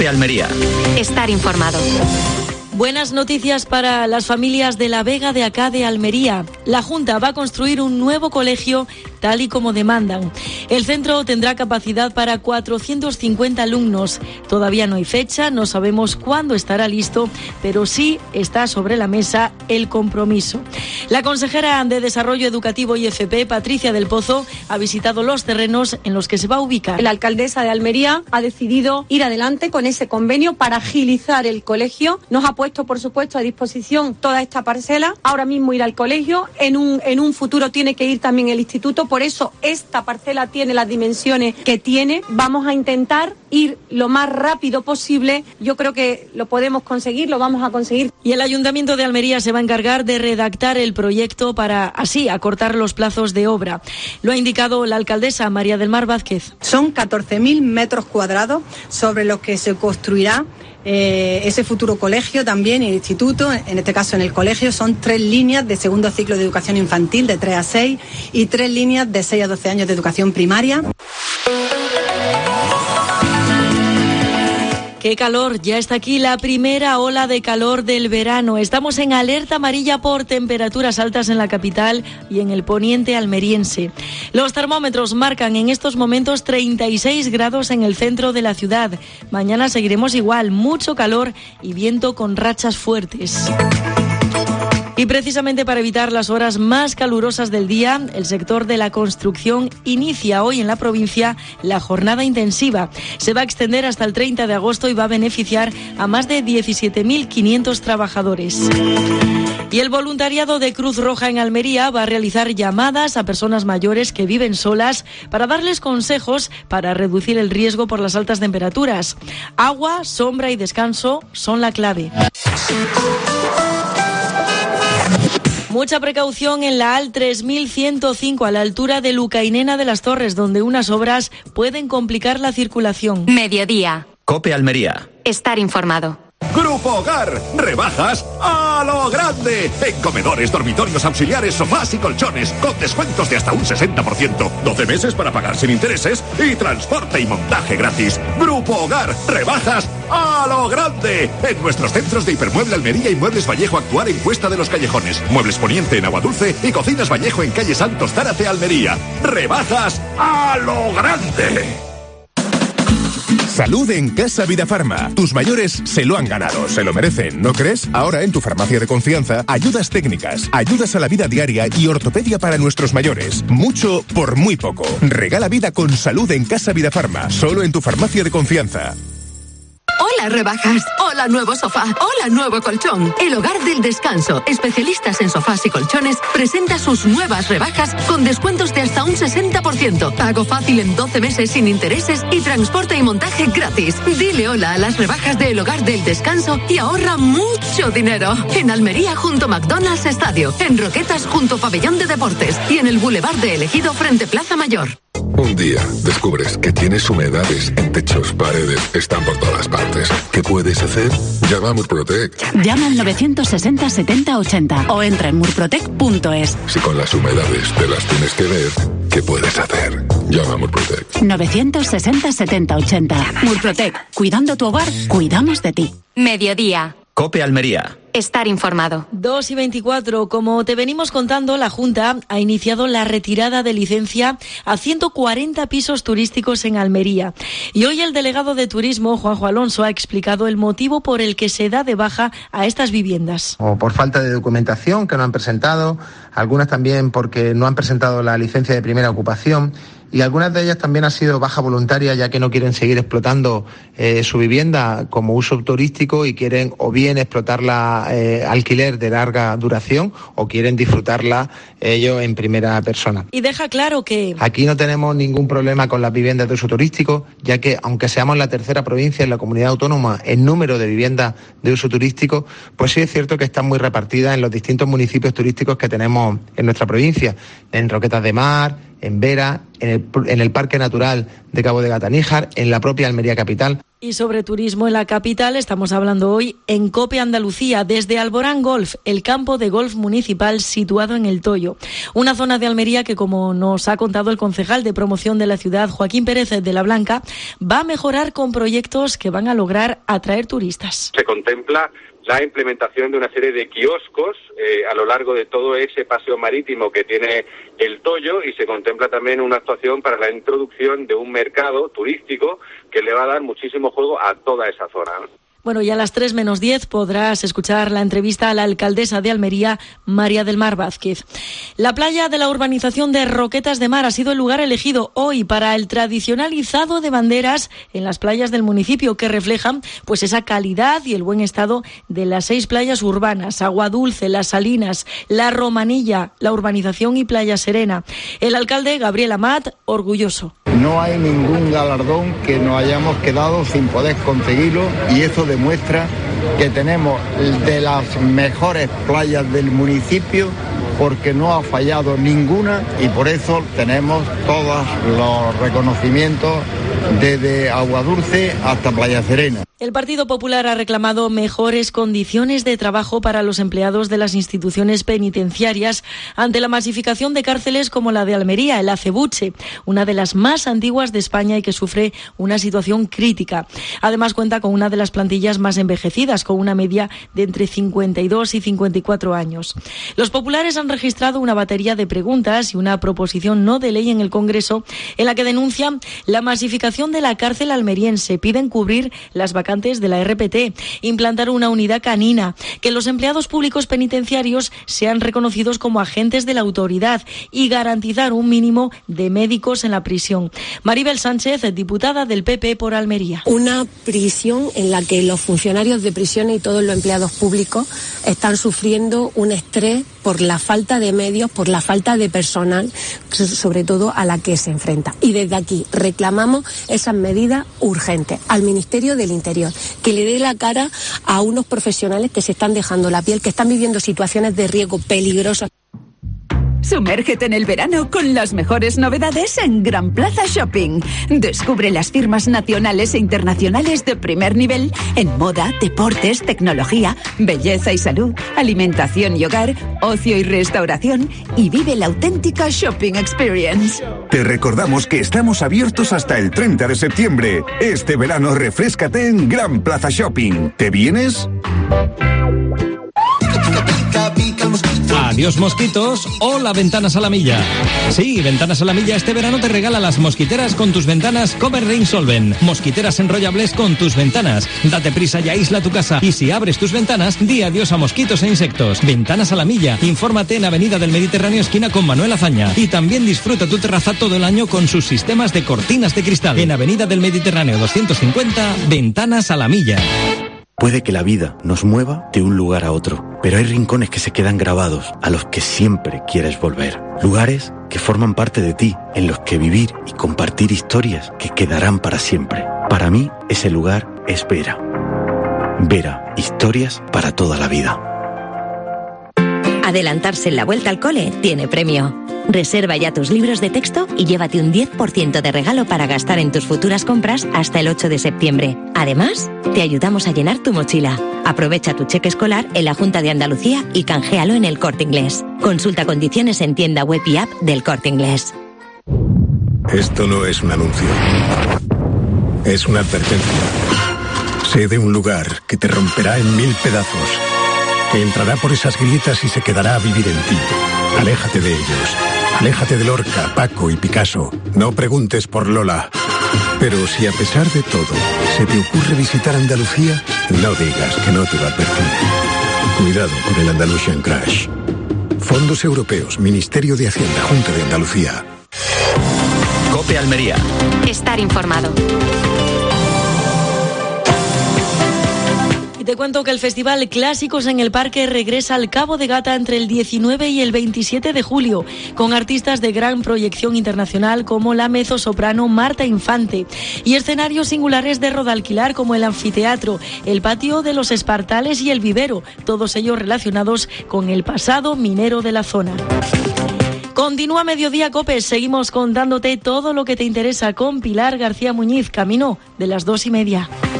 COPE Almería. Estar informado. Buenas noticias para las familias de la Vega de Acá de Almería. La Junta va a construir un nuevo colegio tal y como demandan. El centro tendrá capacidad para 450 alumnos. Todavía no hay fecha, no sabemos cuándo estará listo, pero sí está sobre la mesa el compromiso. La consejera de Desarrollo Educativo y FP, Patricia del Pozo, ha visitado los terrenos en los que se va a ubicar. La alcaldesa de Almería ha decidido ir adelante con ese convenio para agilizar el colegio. Nos ha puesto, por supuesto, a disposición toda esta parcela. Ahora mismo ir al colegio, en un futuro tiene que ir también el instituto, por eso esta parcela tiene las dimensiones que tiene. Vamos a intentar ir lo más rápido posible. Yo creo que lo podemos conseguir, lo vamos a conseguir. Y el Ayuntamiento de Almería se va a encargar de redactar el proyecto para así acortar los plazos de obra. Lo ha indicado la alcaldesa María del Mar Vázquez. Son 14.000 metros cuadrados sobre los que se construirá ese futuro colegio, también el instituto. En este caso, en el colegio son 3 líneas de segundo ciclo de educación infantil de 3 a 6 y 3 líneas de 6 a 12 años de educación primaria. ¡Qué calor! Ya está aquí la primera ola de calor del verano. Estamos en alerta amarilla por temperaturas altas en la capital y en el poniente almeriense. Los termómetros marcan en estos momentos 36 grados en el centro de la ciudad. Mañana seguiremos igual, mucho calor y viento con rachas fuertes. Y precisamente para evitar las horas más calurosas del día, el sector de la construcción inicia hoy en la provincia la jornada intensiva. Se va a extender hasta el 30 de agosto y va a beneficiar a más de 17.500 trabajadores. Y el voluntariado de Cruz Roja en Almería va a realizar llamadas a personas mayores que viven solas para darles consejos para reducir el riesgo por las altas temperaturas. Agua, sombra y descanso son la clave. Mucha precaución en la AL 3105 a la altura de Lucainena de las Torres, donde unas obras pueden complicar la circulación. Mediodía. COPE Almería. Estar informado. Grupo Hogar, rebajas a lo grande. En comedores, dormitorios, auxiliares, sofás y colchones, con descuentos de hasta un 60%. 12 meses para pagar sin intereses y transporte y montaje gratis. Grupo Hogar, rebajas a lo grande. En nuestros centros de Hipermueble Almería y Muebles Vallejo Actuar en Cuesta de los Callejones. Muebles Poniente en Aguadulce y Cocinas Vallejo en calle Santos Zárate, Almería. Rebajas a lo grande. Salud en Casa Vida Farma. Tus mayores se lo han ganado, se lo merecen, ¿no crees? Ahora en tu farmacia de confianza, ayudas técnicas, ayudas a la vida diaria y ortopedia para nuestros mayores. Mucho por muy poco. Regala vida con salud en Casa Vida Farma, solo en tu farmacia de confianza. Hola rebajas, hola nuevo sofá, hola nuevo colchón. El Hogar del Descanso, especialistas en sofás y colchones, presenta sus nuevas rebajas con descuentos de hasta un 60%. Pago fácil en 12 meses sin intereses y transporte y montaje gratis. Dile hola a las rebajas de El Hogar del Descanso y ahorra mucho dinero. En Almería junto a McDonald's Estadio, en Roquetas junto a Pabellón de Deportes y en el Boulevard de Elegido frente Plaza Mayor. Un día descubres que tienes humedades en techos, paredes, están por todas partes. ¿Qué puedes hacer? Llama a Murprotec. Llama al 960 70 80 o entra en murprotec.es. Si con las humedades te las tienes que ver, ¿qué puedes hacer? Llama a Murprotec. 960 70 80. Murprotec. Cuidando tu hogar, cuidamos de ti. Mediodía. COPE Almería. Estar informado. 2:24. Como te venimos contando, la Junta ha iniciado la retirada de licencia a 140 pisos turísticos en Almería. Y hoy el delegado de Turismo, Juanjo Alonso, ha explicado el motivo por el que se da de baja a estas viviendas. O por falta de documentación que no han presentado, algunas también porque no han presentado la licencia de primera ocupación. Y algunas de ellas también han sido baja voluntaria, ya que no quieren seguir explotando su vivienda como uso turístico y quieren o bien explotarla alquiler de larga duración o quieren disfrutarla ellos en primera persona. Y deja claro que aquí no tenemos ningún problema con las viviendas de uso turístico, ya que aunque seamos la tercera provincia en la comunidad autónoma en número de viviendas de uso turístico, pues sí es cierto que están muy repartidas en los distintos municipios turísticos que tenemos en nuestra provincia, en Roquetas de Mar, en Vera, en el Parque Natural de Cabo de Gata-Níjar, en la propia Almería capital. Y sobre turismo en la capital estamos hablando hoy en COPE Andalucía, desde Alborán Golf, el campo de golf municipal situado en El Toyo. Una zona de Almería que, como nos ha contado el concejal de promoción de la ciudad, Joaquín Pérez de la Blanca, va a mejorar con proyectos que van a lograr atraer turistas. Se contempla la implementación de una serie de kioscos a lo largo de todo ese paseo marítimo que tiene El Toyo, y se contempla también una actuación para la introducción de un mercado turístico que le va a dar muchísimo juego a toda esa zona, ¿no? Bueno, y a las 3:10 podrás escuchar la entrevista a la alcaldesa de Almería, María del Mar Vázquez. La playa de la urbanización de Roquetas de Mar ha sido el lugar elegido hoy para el tradicional izado de banderas en las playas del municipio, que reflejan pues esa calidad y el buen estado de las 6 playas urbanas: Agua Dulce, Las Salinas, La Romanilla, la urbanización y Playa Serena. El alcalde, Gabriel Amat, orgulloso. No hay ningún galardón que nos hayamos quedado sin poder conseguirlo, y eso demuestra que tenemos de las mejores playas del municipio, porque no ha fallado ninguna, y por eso tenemos todos los reconocimientos desde Agua Dulce hasta Playa Serena. El Partido Popular ha reclamado mejores condiciones de trabajo para los empleados de las instituciones penitenciarias ante la masificación de cárceles como la de Almería, el Acebuche, una de las más antiguas de España y que sufre una situación crítica. Además, cuenta con una de las plantillas más envejecidas, con una media de entre 52 y 54 años. Los populares han registrado una batería de preguntas y una proposición no de ley en el Congreso en la que denuncian la masificación de la cárcel almeriense. Piden cubrir las vacantes de la RPT, implantar una unidad canina, que los empleados públicos penitenciarios sean reconocidos como agentes de la autoridad y garantizar un mínimo de médicos en la prisión. Maribel Sánchez, diputada del PP por Almería. Una prisión en la que los funcionarios de prisiones y todos los empleados públicos están sufriendo un estrés por la falta de medios, por la falta de personal, sobre todo a la que se enfrenta. Y desde aquí reclamamos esas medidas urgentes al Ministerio del Interior, que le dé la cara a unos profesionales que se están dejando la piel, que están viviendo situaciones de riesgo peligrosas. Sumérgete en el verano con las mejores novedades en Gran Plaza Shopping. Descubre las firmas nacionales e internacionales de primer nivel en moda, deportes, tecnología, belleza y salud, alimentación y hogar, ocio y restauración, y vive la auténtica shopping experience. Te recordamos que estamos abiertos hasta el 30 de septiembre. Este verano refréscate en Gran Plaza Shopping. ¿Te vienes? Adiós mosquitos, hola Ventanas a la Milla. Sí, Ventanas a la Milla este verano te regala las mosquiteras con tus ventanas Cover Rain Solvent. Mosquiteras enrollables con tus ventanas. Date prisa y aísla tu casa. Y si abres tus ventanas, di adiós a mosquitos e insectos. Ventanas a la Milla. Infórmate en Avenida del Mediterráneo esquina con Manuel Azaña. Y también disfruta tu terraza todo el año con sus sistemas de cortinas de cristal. En Avenida del Mediterráneo 250, Ventanas a la Milla. Puede que la vida nos mueva de un lugar a otro, pero hay rincones que se quedan grabados, a los que siempre quieres volver. Lugares que forman parte de ti, en los que vivir y compartir historias que quedarán para siempre. Para mí, ese lugar es Vera. Vera, historias para toda la vida. Adelantarse en la vuelta al cole tiene premio. Reserva ya tus libros de texto y llévate un 10% de regalo para gastar en tus futuras compras hasta el 8 de septiembre. Además, te ayudamos a llenar tu mochila. Aprovecha tu cheque escolar en la Junta de Andalucía y canjealo en El Corte Inglés. Consulta condiciones en tienda web y app del Corte Inglés. Esto no es un anuncio. Es una advertencia. Sé de un lugar que te romperá en 1000 pedazos, que entrará por esas grietas y se quedará a vivir en ti. Aléjate de ellos. Aléjate de Lorca, Paco y Picasso. No preguntes por Lola. Pero si a pesar de todo se te ocurre visitar Andalucía, no digas que no te lo advertí. Cuidado con el Andalusian Crash. Fondos Europeos, Ministerio de Hacienda, Junta de Andalucía. COPE Almería. Estar informado. Te cuento que el Festival Clásicos en el Parque regresa al Cabo de Gata entre el 19 y el 27 de julio, con artistas de gran proyección internacional como la mezzosoprano Marta Infante y escenarios singulares de rodalquilar como el anfiteatro, el patio de los Espartales y el vivero, todos ellos relacionados con el pasado minero de la zona. Continúa Mediodía Cope, seguimos contándote todo lo que te interesa con Pilar García Muñiz, camino de las 2:30.